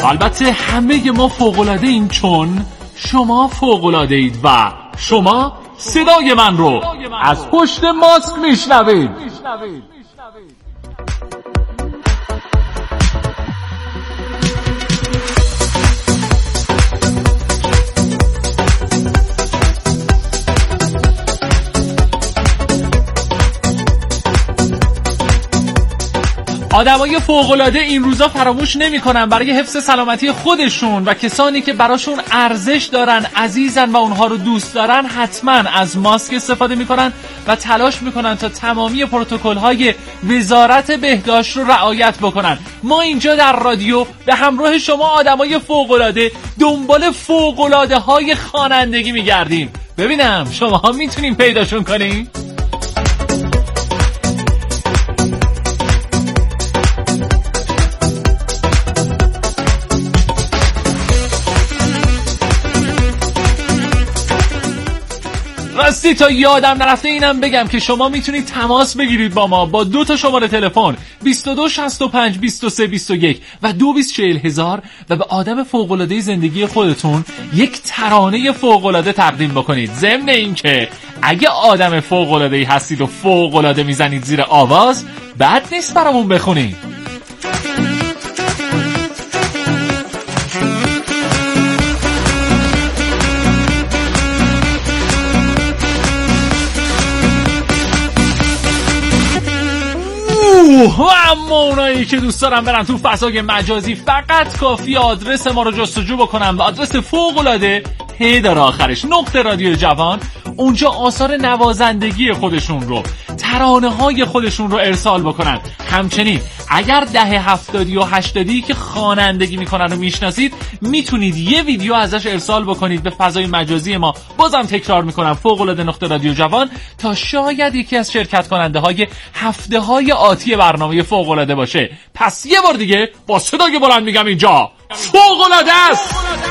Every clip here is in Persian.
البته همه ما فوق‌العاده ایم چون شما فوق‌العاده اید و شما صدای من رو از پشت ماسک میشنوید. آدمای فوق‌العاده این روزا فراموش نمی‌کنن برای حفظ سلامتی خودشون و کسانی که براشون ارزش دارن، عزیزن و اونها رو دوست دارن، حتما از ماسک استفاده می‌کنن و تلاش می‌کنن تا تمامی پروتکل‌های وزارت بهداشت رو رعایت بکنن. ما اینجا در رادیو به همراه شما آدمای فوق‌العاده دنبال فوق‌العاده‌های خوانندگی می‌گردیم. ببینم شماها میتونین پیداشون کنین؟ راستی تا یادم نرفته اینم بگم که شما میتونید تماس بگیرید با ما با 2 تا شماره تلفن 22 65 23 21 و 22 40 000 و به آدم فوق‌العاده زندگی خودتون یک ترانه فوق‌العاده تقدیم بکنید. ضمن این که اگه آدم فوق‌العاده‌ای هستید و فوق‌العاده میزنید زیر آواز، بد نیست برامون بخونید. و اما اونایی که دوست دارن برن تو فضای مجازی فقط کافی آدرس ما رو جستجو بکنن و آدرس فوق‌العاده ه داره آخرش @رادیو جوان. اونجا آثار نوازندگی خودشون رو، ترانه های خودشون رو ارسال بکنن. همچنین اگر دهه 70 و 80 که خوانندگی میکنن رو میشناسید، میتونید یه ویدیو ازش ارسال بکنید به فضای مجازی ما. بازم تکرار میکنم فوق‌العاده رادیو جوان، تا شاید یکی از شرکت کننده های هفته های آتی برنامه فوق‌العاده باشه. پس یه بار دیگه با صدای بلند میگم اینجا فوق‌العاده است.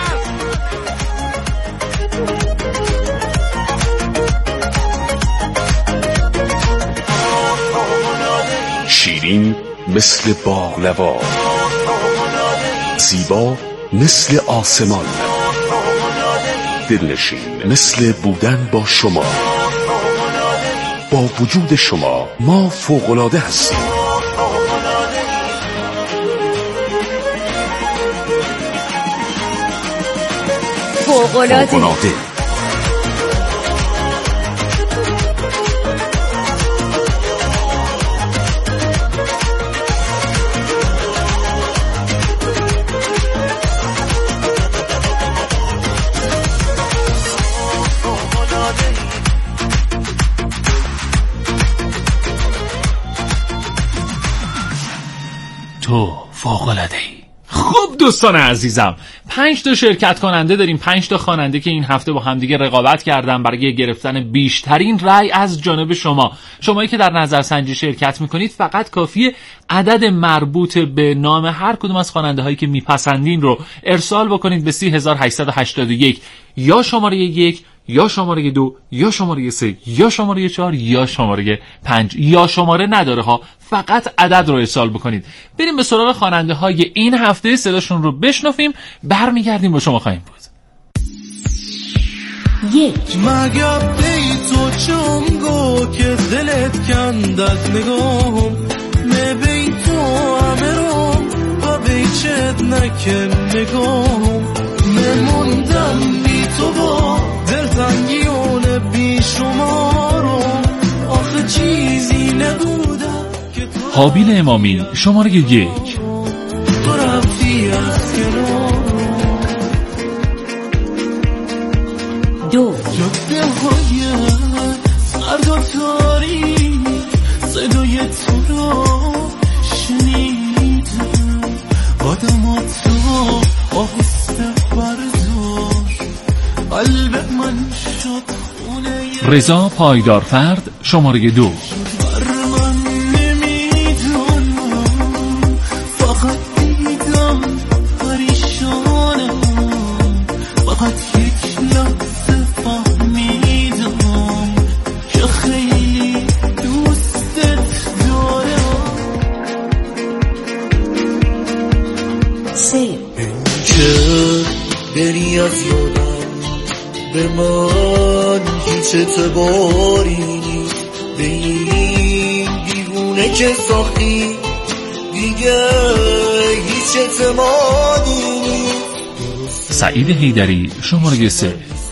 شیرین مثل باقلوا، زیبا مثل آسمان، دلنشین مثل بودن با شما. با وجود شما ما فوق‌العاده هستیم. فوق‌العاده. تو فوق‌العاده‌ای. خب دوستان عزیزم، 5 تا شرکت کننده داریم، 5 تا خواننده که این هفته با همدیگه رقابت کردن برای گرفتن بیشترین رأی از جانب شما. شمایی که در نظرسنجی شرکت میکنید فقط کافیه عدد مربوط به نام هر کدوم از خواننده هایی که میپسندین رو ارسال بکنید به 30881 یا شماره 1 یا شماره 2 یا شماره 3 یا شماره 4 یا شماره 5. یا شماره نداره ها، فقط عدد رو ارسال بکنید. بریم به سراغ خواننده های این هفته، صداشون رو بشنویم، برمیگردیم با شما خواهیم بود. مگر ای تو چونگو که دلت کند از نگاهم، بی تو همه رو و بیچت نکن نگاهم، نموندم بی تو با دلتنگیون بی شما رو، آخه چیزی نبودم که تو حابیل امامی شماره 1. تو رفتی از کنار 2. جاده های سرد و تاری صدای تو را شنیدم، آدم تو آهسته بردار قلب من شد خونه رضا پایدارفرد شماره 2. من نمیدونم، فقط دیدم پریشانم، فقط یک لحظه فهمیدم که خیلی دوستت دارم. 3. به من هیچ اعتباری نیست، به این دیوونه که ساختی دیگه هیچ اعتمادی نیست. سعید حیدری شماره 3.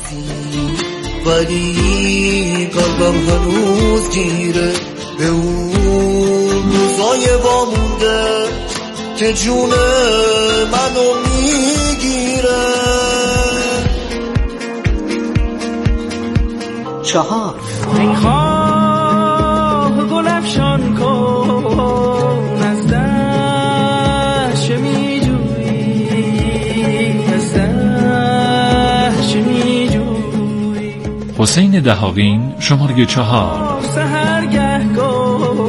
ولی قلبم هنوز گیره به اون روزای وامونده که جون منو میگیره. 4 میخواه گل افشان کن از دشت میجویی، از دشت میجویی. حسین دهاقین شماره 4. سحرگه گل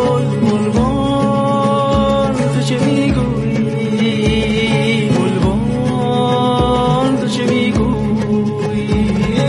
بلبل تو چه میگویی، بلبل تو چه میگویی.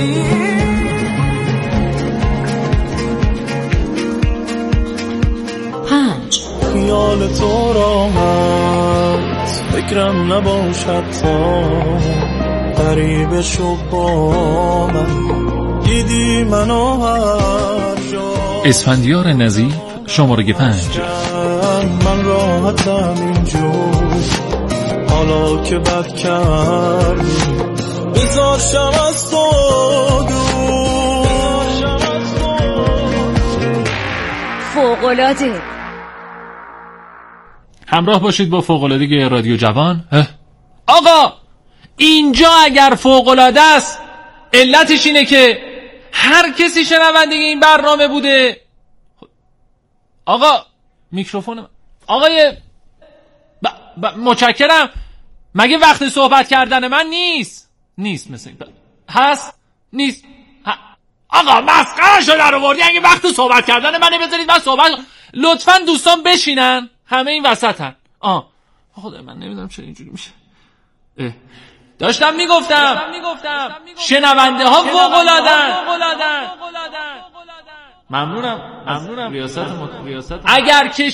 5 خیال تو راحت فکرم نباشد تا غریبه شو با من، دیدی منو هر جا. اسفندیار نظیف شماره 5. من راحتم اینجور حالا که بد کردی، بذار شم از تو دور. فوق‌العاده. همراه باشید با فوق‌العاده رادیو جوان. آقا اینجا اگر فوق‌العاده است علتش اینه که هر کسی شنونده این برنامه بوده. آقا میکروفون آقای متشکرم. مگه وقت صحبت کردن من نیست مثل هست نیست. آقا مسخره شده رو بردی. اگه وقت صحبت کردن منه بذارید من صحبت. لطفاً دوستان بشینن، همه این وسطن. خدا من نمیدونم چرا اینجوری میشه. داشتم میگفتم شنونده ها فوق‌العاده‌اند. ممنونم ریاست اگر که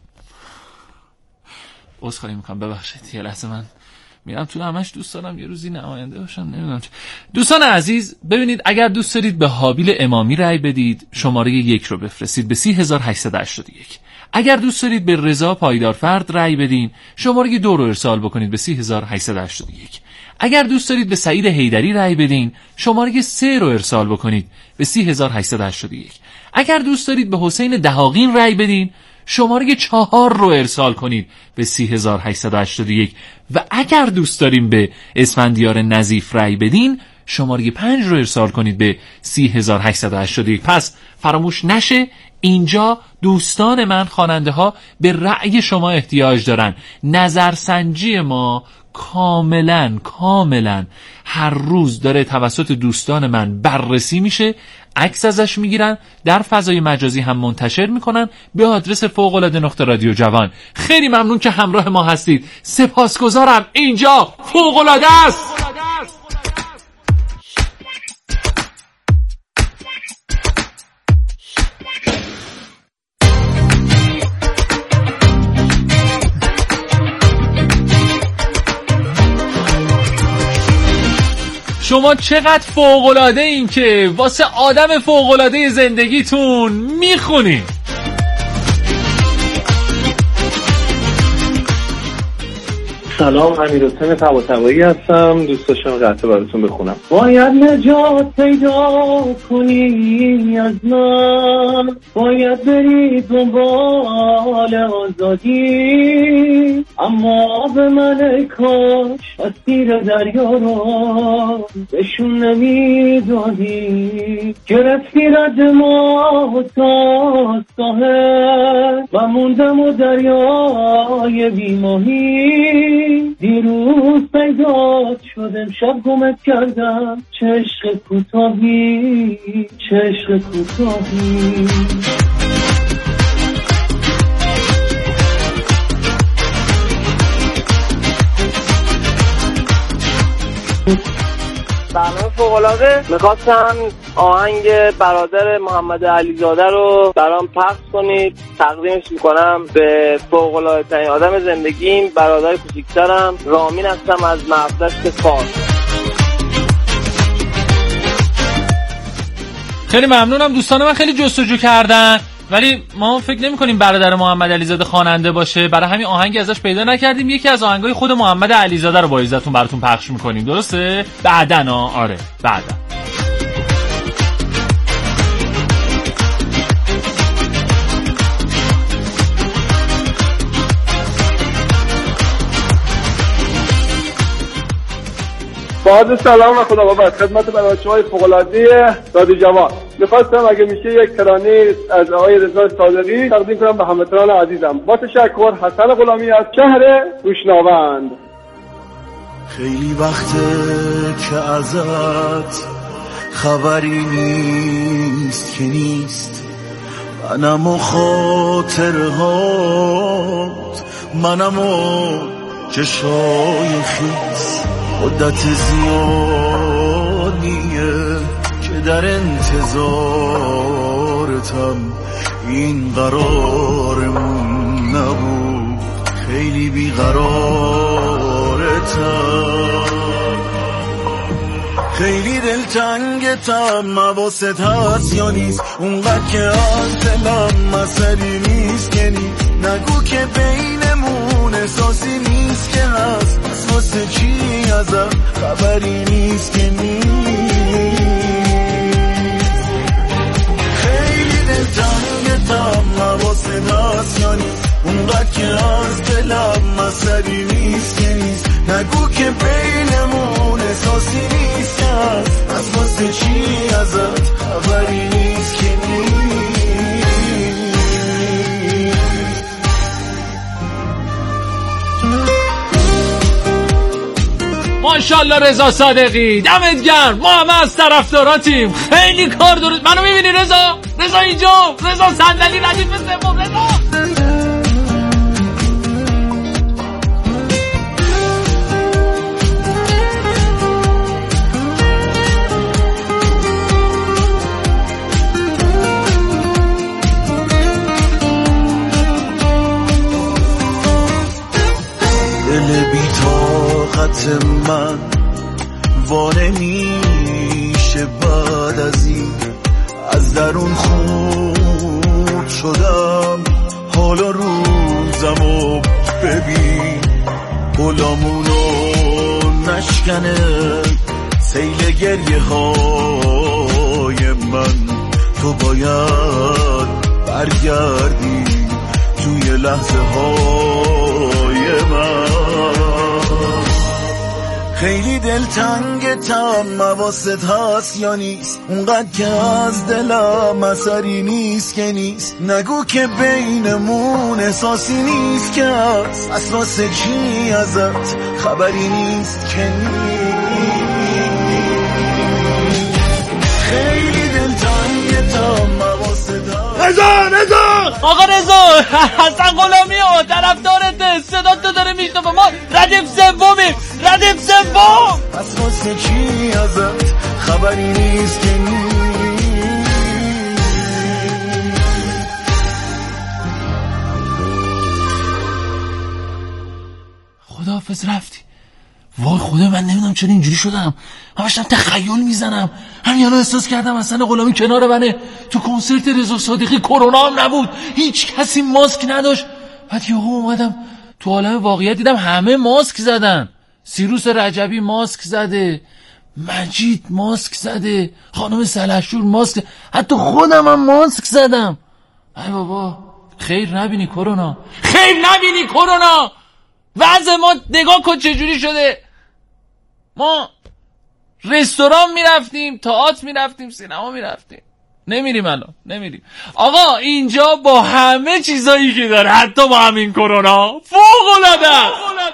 عذرخواهی میکنم، ببخشید یه لحظه من میرم تو. همش دوست دارم یه روزی نماینده باشم، نمیدونم چه. دوستان عزیز ببینید، اگر دوست دارید به حابیل امامی رأی بدید شماره 1 رو بفرستید به 30881. اگر دوست دارید به رضا پایدارفرد رأی بدین شماره 2 رو ارسال بکنید به 30881. اگر دوست دارید به سعید حیدری رأی بدین شماره 3 رو ارسال بکنید به 30881. اگر دوست دارید به حسین دهاقین رأی بدین شماره 4 رو ارسال کنید به 30881. و اگر دوست داریم به اسفندیار نظیف رأی بدین شماره 5 رو ارسال کنید به 30881. پس فراموش نشه اینجا دوستان من خواننده ها به رأی شما احتیاج دارن. نظرسنجی ما کاملا هر روز داره توسط دوستان من بررسی میشه، عکس ازش میگیرن، در فضای مجازی هم منتشر میکنن به آدرس فوق‌العاده رادیو جوان. خیلی ممنون که همراه ما هستید. سپاسگزارم. اینجا فوق‌العاده است. شما چقدر فوق‌العاده این که واسه آدم فوق‌العاده زندگیتون میخونین. سلام، امیرحسین طباطبایی هستم. دوست داشتم قطعه براتون بخونم. باید نجات پیدا کنی از من، باید بری دنبال آزادی، اما به من کاش اسیر دریا رو بهشون نمیدادی. گرفتی رد ما تا ساحل و موندم و دریای بیماهی. دیروز پیدات شدم شب گمت کردم، چه عشق کوتاهی، چه عشق کوتاهی. برنامه فوق‌العاده. میخواستم آهنگ برادر محمد علیزاده رو برام پخش کنید. تقدیمش میکنم به فوق‌العاده ترین آدم زندگیم، برادر کوچیکترم. رامین هستم از مهدشت فارس. خیلی ممنونم. دوستان من خیلی جستجو کردن ولی ما فکر نمی‌کنیم برادر محمد علیزاده خواننده باشه، برای همین آهنگی ازش پیدا نکردیم. یکی از آهنگای خود محمد علیزاده رو با عزتون براتون پخش می‌کنیم. درسته؟ بعدن آره بعدن. با سلام و خدا بابت خدمت بچه‌های فوق‌العاده رادیو جوان. می‌خواستم اگه میشه یک ترانه از آقای رضا صادقی تقدیم کنم به هموطنان عزیزم. با تشکر، حسن غلامی از شهر روشناوند. خیلی وقته که ازت خبری نیست که نیست، منم و خاطرهات، منم و چشای خیس. مدت زیادیه که در انتظارتم، این قرارمون نبود، خیلی بیقرارتم، خیلی دلتنگتم. حواست هست یا نیست اونقدر که از دلم مسئله نیست که نیست، نگو که بینمون احساسی نیست که هست، از واسه چی ازم خبری نیست که نیست. خیلی دلتنگتم. حواست هست یا نیست اونقدر که از دلم مسئله نیست که نیست، نگو که بینمون احساسی نیست که هست، از واسه چی ازت خبری نیست که نیست. ماشاءالله رضا صادقی، دمت گرم. ما همه از طرفداراتیم. خیلی کار درست. منو میبینی رضا اینجا، رضا صندلی ردیف سوم. رضا دل بی‌طاقت من وانه میشه بعد از این، از درون خورد شدم، حالا روزمو ببین، گلامونو نشکنه سیل گریه های من، تو باید برگردی توی لحظه های من. خیلی دلتنگتم. حواست هست یا نیست اونقدر که از دلم اثری نیست که نیست، نگو که بینمون احساسی نیست که هست، اصلا واسه چی ازت خبری نیست که نیست. خیلی دلتنگتم. حواست هست. رضا آقا رضا، حسن غلامی ها طرفدارته، صدا تو داره میشنفه. ما ردیف سومیم. از واسه چی ازت خبری نیست که نیست. خداحافظ رفتی. وای خدا، من نمیدونم چرا اینجوری شدم. همشم تخیل میزنم. همین الان احساس کردم حسن غلامی کنار منه. تو کنسرت رضا صادقی کرونا هم نبود، هیچ کسی ماسک نداشت. بعد یهو اومدم تو عالم واقعیت، دیدم همه ماسک زدن. سیروس رجبی ماسک زده، مجید ماسک زده، خانم سلحشور ماسک، حتی خودم هم ماسک زدم. ای بابا، خیر نبینی کرونا، خیر نبینی کرونا. وضع ما نگاه کن چجوری شده. ما رستوران میرفتیم، تئاتر میرفتیم، سینما میرفتیم، نمیریم الان، نمیریم. آقا اینجا با همه چیزایی که داره، حتی با همین کرونا، فوق‌العاده.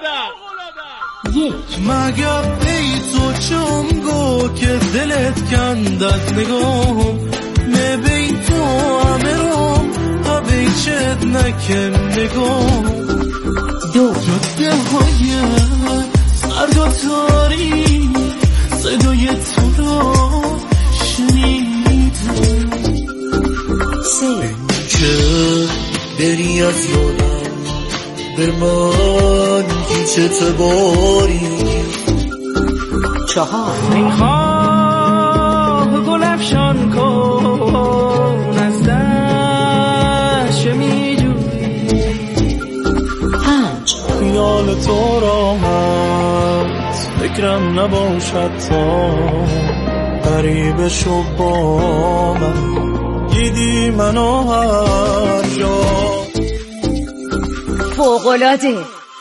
مگر ای تو چونگو که دلت کند از نگاهم، نبین تو همه رو تا بیچت نکن نگاهم. جاده های سرد و تاری صدای تو را شنیدم، که بری از یادم بر من هیچ اعتباری. 4 میخواه گل افشان کن تو راحت فکرم نباشد تا غریبه شو با من دیدی منو هر جا. فوق‌العاده.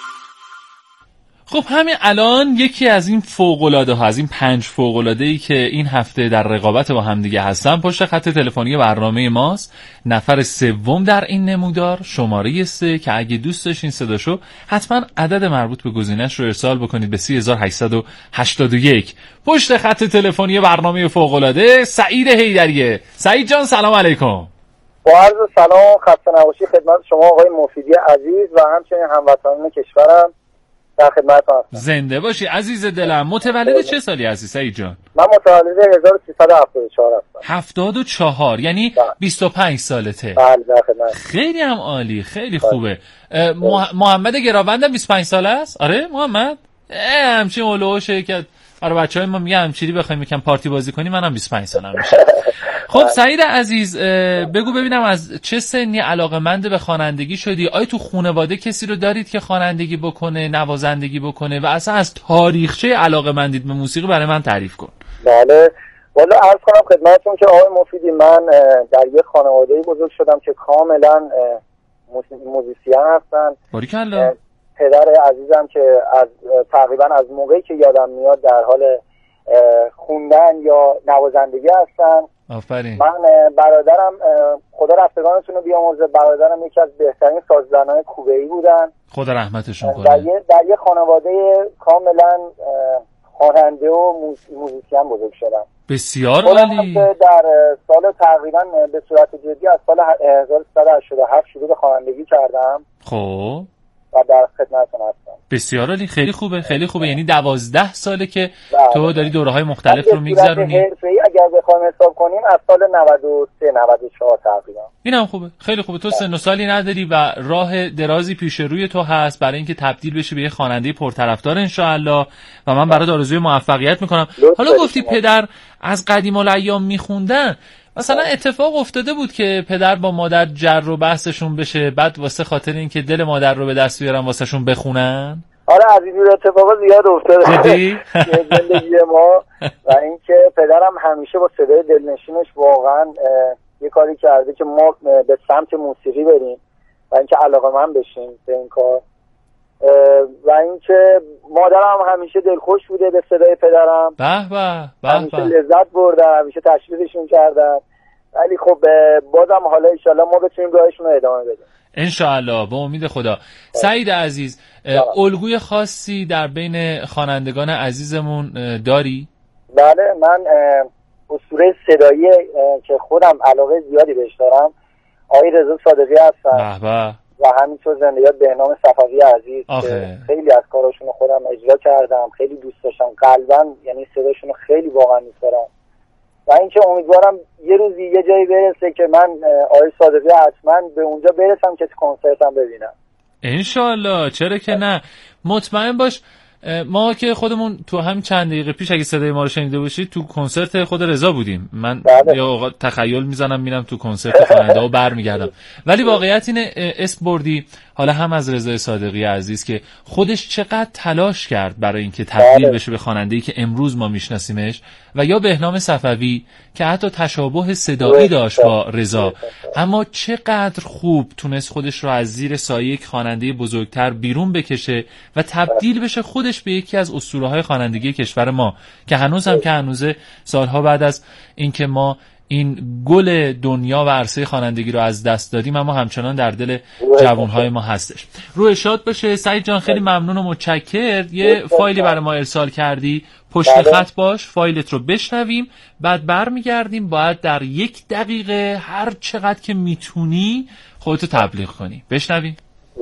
خب همین الان یکی از این فوق‌العاده ها، از این 5 فوق‌العاده‌ای که این هفته در رقابت با هم دیگه هستن، پشت خط تلفنی برنامه ماست. نفر سوم در این نمودار، شماره 3 که اگه دوست داشتین صداشو حتما عدد مربوط به گزینش رو ارسال بکنید به 3881. پشت خط تلفنی برنامه فوق‌العاده سعید حیدریه. سعید جان سلام علیکم. با عرض سلام خسته نباشی خدمت شما آقای مفیدی عزیز و همچنین هموطنان کشورم. در خدمتتون هستم. زنده باشی عزیز دلم. متولد چه سالی هستی سعید جان؟ من متولد 1374 هستم. 74 یعنی 25 سالته. بله در خدمت. خیلی هم عالی، خیلی خوبه. محمد گراوندم 25 ساله است؟ آره محمد؟ همچین اولوشه که آره بچهای ما میگن همچینی بخوایم یکم پارتی بازی کنیم، منم 25 سالم میشه. خب سعید عزیز بگو ببینم از چه سنی علاقه‌مند به خوانندگی شدی؟ آیا تو خانواده کسی رو دارید که خوانندگی بکنه، نوازندگی بکنه و اصلا از تاریخچه علاقه‌مندیت به موسیقی برای من تعریف کن. بله والا عرض کنم خدمتتون که آقای مفیدی من در یک خانواده‌ای بزرگ شدم که کاملا موزیسین هستن. باریکلا. پدر عزیزم که از تقریبا از موقعی که یادم میاد در حال خوندن یا نوازندگی هستن. آفرین. من برادرم خدا رفتگانتون رو بیامرزه، برادرم یکی از بهترین سازنده‌های کوبه‌ای بودن. خدا رحمتشون کنه. در یه خانواده کاملا خواننده و موزیسین بزرگ شدم. بسیار عالی. در سال تقریبا به صورت جدی از سال 1387 شروع به خوانندگی کردم. خب و در خدمتتون هستم. بسیار عالی، خیلی خوبه، خیلی خوبه. یعنی 12 ساله که تو داری دوره‌های مختلف رو میگذرونی. حرفه‌ای اگر بخوایم حساب کنیم از سال 93 94 تقریبا. اینم خوبه، خیلی خوبه. تو سن و سالی نداری و راه درازی پیش روی تو هست برای اینکه تبدیل بشی به یه خواننده پرطرفدار ان شاء الله و من برات آرزوی موفقیت میکنم. حالا گفتی پدر از قدیم الایام میخوندن، مثلا اتفاق افتاده بود که پدر با مادر جر و بحثشون بشه بعد واسه خاطر اینکه دل مادر رو به دست بیارن واسه شون بخونن؟ آره عزیزی اتفاق زیاد افتاده جدی؟ زندگی ما و اینکه پدرم همیشه با صدای دلنشینش واقعا یه کاری کرده که ما به سمت موسیقی بریم و اینکه علاقه‌مند بشیم به این کار و اینکه مادرم همیشه دلخوش بوده به صدای پدرم. همیشه لذت بردم، همیشه تشویقشون کردم، ولی خب بازم حالا ان شاءالله ما بتونیم راهشون رو ادامه بدیم ان شاءالله به امید خدا. سعید عزیز الگوی خاصی در بین خوانندگان عزیزمون داری؟ بله من اسطوره صدایی که خودم علاقه زیادی بهش دارم آقای رضا صادقی هستن و همینطور زنده یاد بهنام صفوی عزیز که خیلی از کاراشون خودم اجرا کردم، خیلی دوست داشتم قلباً، یعنی صداشون خیلی واقعا دوست دارم و اینکه امیدوارم یه روزی یه جایی برسه که من آقای صادقی حتما به اونجا برسم که کنسرتم ببینم انشالله. چرا که نه. مطمئن باش ما که خودمون تو هم چند دقیقه پیش اگه صدای ما رو شنیده باشید تو کنسرت خود رضا بودیم. من یا اوقات تخیل میزنم میرم تو کنسرت خواننده و برمیگردم، ولی واقعیت اینه اسم بردی حالا هم از رضا صادقی عزیز که خودش چقدر تلاش کرد برای اینکه تبدیل بشه به خواننده‌ای که امروز ما میشناسیمش و یا بهنام صفوی که حتی تشابه صدایی داشت با رضا اما چقدر خوب تونست خودش رو از زیر سایه یک خواننده بزرگتر بیرون بکشه و تبدیل بشه خودش به یکی از اسطوره‌های خوانندگی کشور ما که هنوز هم که هنوزه سالها بعد از اینکه ما این گل دنیا و عرصه خوانندگی رو از دست دادیم اما همچنان در دل جوانهای ما هستش. روح شاد باشه سعید جان، خیلی ممنون و متشکر. یه فایلی برای ما ارسال کردی، پشت خط باش، فایلت رو بشنویم بعد برمیگردیم. باید در 1 دقیقه هر چقدر که میتونی خودتو تبلیغ کنی. بشنویم.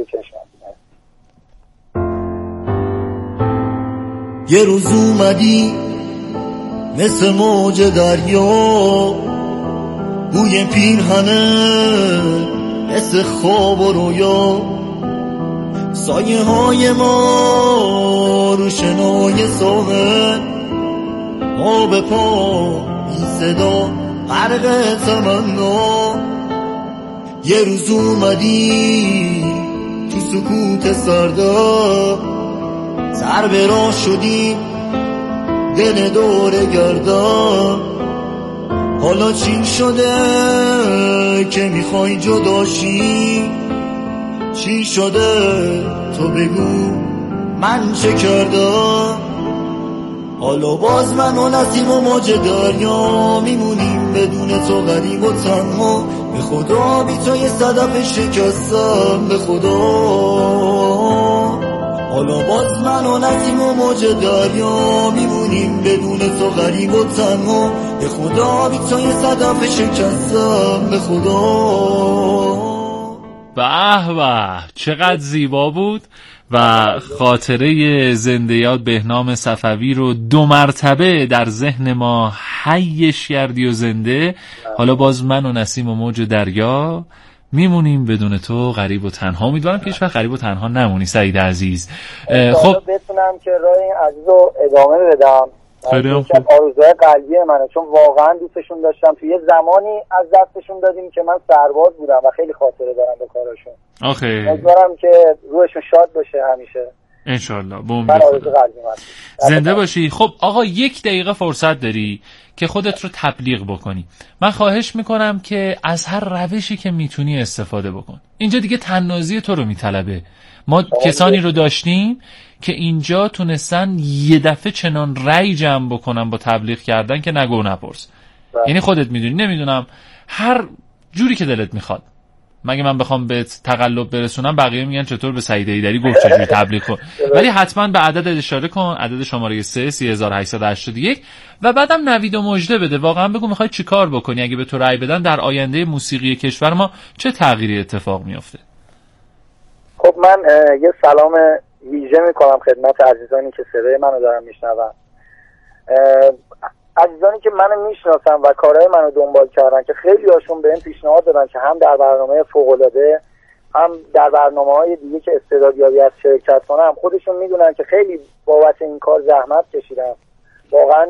یه روز اومدی مثل موج دریا، بوی پیرهنه مثل خواب و رویا، سایه های ما رو شنای ساحل، ما به پا این صدا غرق تمنا. یه روز اومدی تو سکوت سردا، سر به راه شدیم دل دور گردان، حالا چی شده که میخوای جداشی؟ چی شده تو بگو من چه کردم؟ حالا باز من و نسیم و موج دریا میمونیم بدون تو غریب و تنها. به خدا بی تو یه صدف شکستم، به خدا. حالا باز من و نسیم و موج دریا میمونیم بدون تو غریب و تنها. به خدا بی تو یه صدف شکستم، به خدا. به به چقدر زیبا بود و خاطره زنده یاد بهنام صفوی رو 2 مرتبه در ذهن ما حیش کردی و زنده. حالا باز من و نسیم و موج دریا میمونیم بدون تو غریب و تنها. امیدوارم که هیچ وقت غریب و تنها نمونی سعید عزیز. خب بتونم که راه این عزیز رو ادامه بدم. این که آرزوهای قلبی منه، چون واقعا دوستشون داشتم. تو یه زمانی از دستشون دادیم که من سرباز بودم و خیلی خاطره دارم به کارشون. امیدوارم که روحشون شاد باشه همیشه انشالله. زنده باشی. خب آقا 1 دقیقه فرصت داری که خودت رو تبلیغ بکنی. من خواهش میکنم که از هر روشی که میتونی استفاده بکن. اینجا دیگه تنازی تو رو میطلبه. ما کسانی رو داشتیم که اینجا تونستن یه دفعه چنان رأی جمع بکنن با تبلیغ کردن که نگو نپرس. یعنی خودت میدونی، نمیدونم هر جوری که دلت میخواد. مگه من بخوام به تقلب برسونم بقیه میگن چطور به سعید ایدری گفت چجوری تبلیغ کن. ولی حتما به عدد اشاره کن، عدد شماره 33881 و بعدم نوید و مژده بده. واقعا بگو میخوای چی کار بکنی. اگه به تو رأی بدن در آینده موسیقی کشور ما چه تغییری اتفاق میفته. خب من یه سلام ویژه میکنم خدمت عزیزانی که صدای منو دارن میشنون. عزیزانی که منو میشناسن و کارهای منو دنبال کردن که خیلی هاشون بهم پیشنهاد دادن که هم در برنامه فوق‌العاده هم در برنامه‌های دیگه که استعدادیابی از شرکت کنم، خودشون میدونن که خیلی بابت این کار زحمت کشیدم. واقعا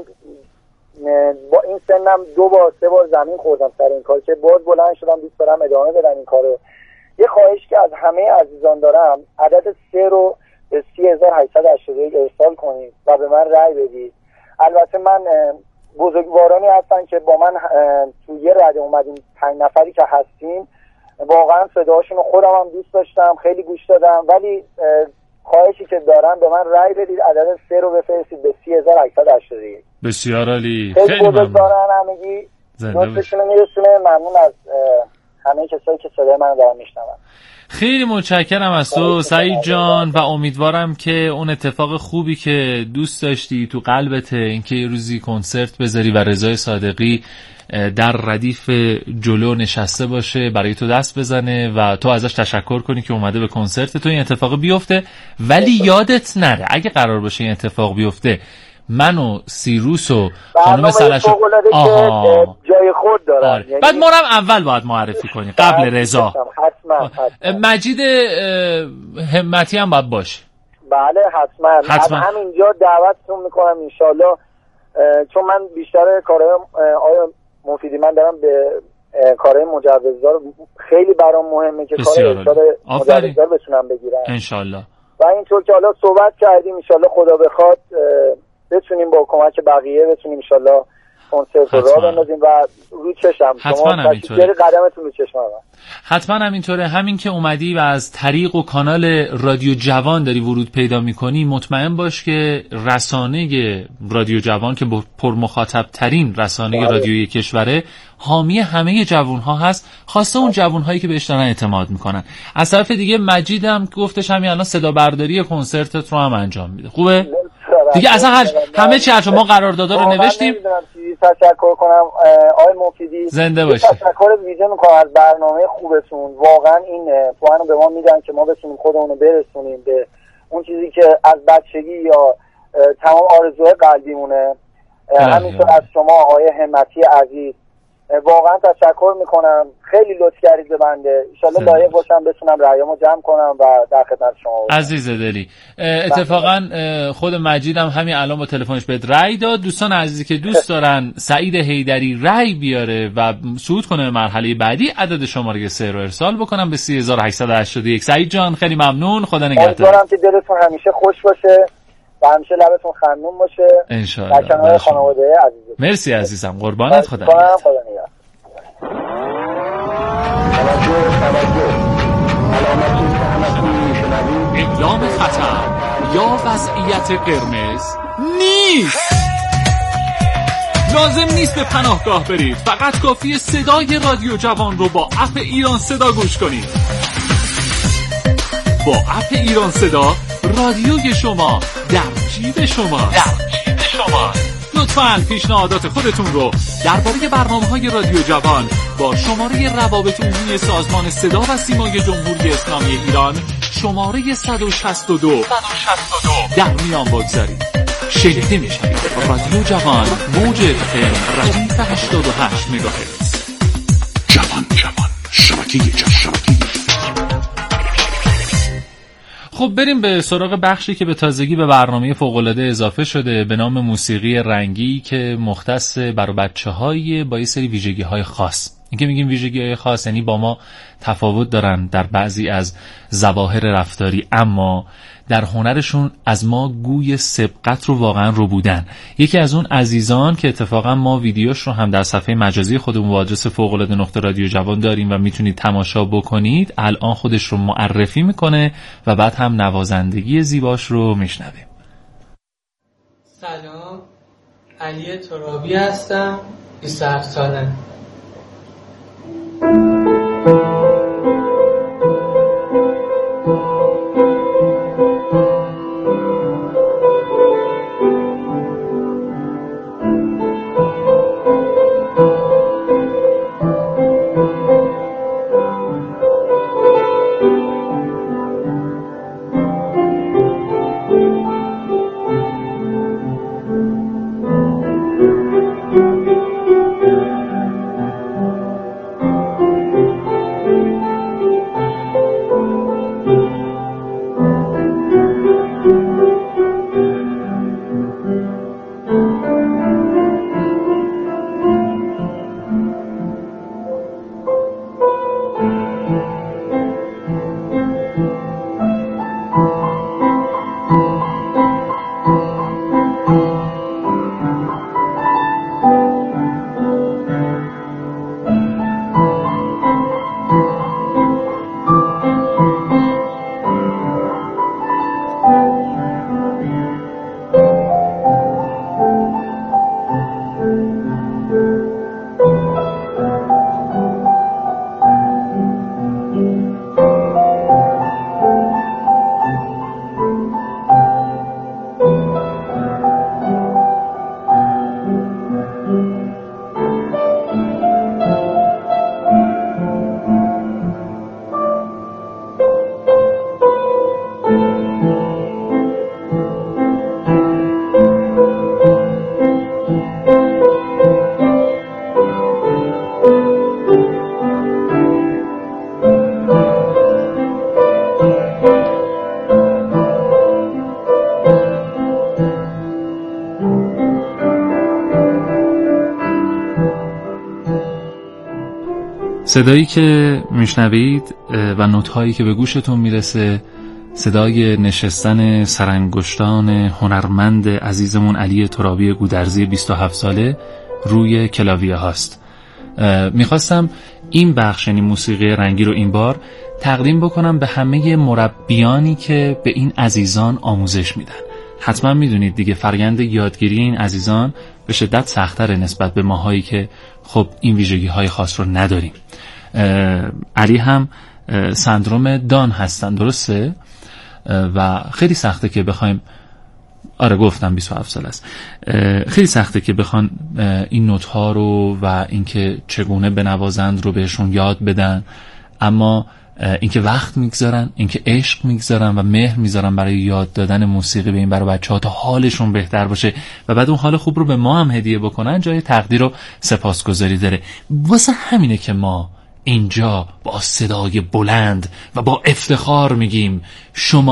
با این سنم 2 بار 3 بار زمین خوردم سر این کار که باز بلند شدم دوست دارم ادامه بدم این کارو. یه خواهش که از همه عزیزان دارم، عدد 3 رو به 3881 ارسال کنید و به من رأی بدید. البته من بزرگوارانی هستن که با من تو یه رده اومدیم 5 نفری که هستیم، واقعا صداشون رو خودم هم دوست داشتم، خیلی گوش دادم، ولی خواهشی که دارم به من رأی بدید، عدد 3 رو بفرستید به 3881. بسیار عالی. خیلی بزرگواران همگی دوستشون رو میرسونه. ممنون از همه کسایی که صدای من دارن میشنون. خیلی متشکرم از تو سعید جان و امیدوارم که اون اتفاق خوبی که دوست داشتی تو قلبت، اینکه یه روزی کنسرت بذاری و رضای صادقی در ردیف جلو نشسته باشه برای تو دست بزنه و تو ازش تشکر کنی که اومده به کنسرت تو، این اتفاق بیفته. ولی یادت نره اگه قرار باشه این اتفاق بیفته، من و سیروس و خانم سلشو جای خود دارن. یعنی بعد ما رو اول باید معرفی کنی قبل رضا. حتما. مجید همتی هم باید باشه. بله حتما. از همینجا دعوتتون میکنم انشالله، چون من بیشتر کارهای آیا مفیدی من دارم به کارهای مجوزدار خیلی برام مهمه که کار مجوزدار بتونم بگیرم انشالله. و اینطور که حالا صحبت کردیم انشالله خدا بخواد بتونیم با کمک بقیه بتونیم انشالله کنسرت رو راه بندازیم و روی چشم شما قدمتون روی چشم حتما همینطوره. همین که اومدی و از طریق و کانال رادیو جوان داری ورود پیدا میکنی، مطمئن باش که رسانه رادیو جوان که پرمخاطب ترین رسانه رادیویی کشوره حامی همه جوانها هست، خواسته اون جوانهایی که بهش دارن اعتماد میکنن. از طرف دیگه مجید هم گفتش همین الان صدا برداری کنسرتت رو هم انجام میده. خوبه؟ دیگه اصلا همه چی حرف ما قراردادا رو نوشتیم. تشکر کنم آقای مفیدی، زنده باشی. تشکر ویژه میکنم از برنامه خوبتون. واقعا این توانو به ما میدن که ما بتونیم خودمون رو برسونیم به اون چیزی که از بچگی یا تمام آرزوهای قلبیمونه. همینطور از شما آقای همتی عزیز واقعا تشکر میکنم، خیلی لطف کردید به بنده. ان شاءالله لایق باشم بتونم رأیامو جمع کنم و در خدمت شما باشم. عزیز دلی. اتفاقا خود مجیدم همین الان با تلفنش بهت رأی داد. دوستان عزیزی که دوست دارن سعید حیدری رأی بیاره و صعود کنه به مرحله بعدی، عدد شماره 3 رو ارسال بکنم به 3881. سعید جان خیلی ممنون، خدا نگهدار. امیدوارم که دلتون همیشه خوش باشه و همیشه لبتون خندون باشه انشالله در کنار خانواده عزیزتون. مرسی عزیزم، قربانت. خدا اعلام خطر یا وضعیت قرمز نیست. لازم نیست به پناهگاه برید، فقط کافیه صدای رادیو جوان رو با اپ ایران صدا گوش کنید. با اپ ایران صدا رادیوی شما در جیب شما. لطفاً پیشنهادات خودتون رو درباره برنامه‌های رادیو جوان با شماره روابط عمومی سازمان صدا و سیمای جمهوری اسلامی ایران شماره 162 در میان بگذارید. شنیده میشوید. رادیو جوان موج FM ردیف 88 مگاهرتز. جوان شبکه خب بریم به سراغ بخشی که به تازگی به برنامه فوق‌العاده اضافه شده به نام موسیقی رنگی که مختص برای بچه‌های با یه سری ویژگی‌های خاص. این که میگیم ویژگی‌های خاص یعنی با ما تفاوت دارن در بعضی از ظواهر رفتاری، اما در هنرشون از ما گوی سبقت رو واقعا رو بودن. یکی از اون عزیزان که اتفاقا ما ویدیوش رو هم در صفحه مجازی خودمون با آدرس فوق‌العاده.رادیو جوان داریم و میتونید تماشا بکنید، الان خودش رو معرفی میکنه و بعد هم نوازندگی زیباش رو میشنویم. سلام، علی ترابی هستم، 27 سالم. صدایی که میشنوید و نوت‌هایی که به گوشتون میرسه صدای نشستن سرانگشتان هنرمند عزیزمون علی ترابی گودرزی 27 ساله روی کلاویه هاست. میخواستم این بخش یعنی موسیقی رنگی رو این بار تقدیم بکنم به همه مربیانی که به این عزیزان آموزش میدن. حتما میدونید دیگه فرآیند یادگیری این عزیزان به شدت سخت‌تره نسبت به ماهایی که خب این ویژگی‌های خاص رو نداریم. علی هم سندروم دان هستن، درسته؟ و خیلی سخته که بخوایم، آره گفتم 27 سال است، خیلی سخته که بخوان این نوت‌ها رو و اینکه چگونه بنوازند رو بهشون یاد بدن، اما اینکه وقت میگذارن، اینکه عشق میگذارن و مهر میذارن برای یاد دادن موسیقی به این برای بچه‌ها تا حالشون بهتر باشه و بعد اون حال خوب رو به ما هم هدیه بکنن، جای تقدیر و سپاسگزاری داره. واسه همینه که ما اینجا با صدای بلند و با افتخار میگیم شما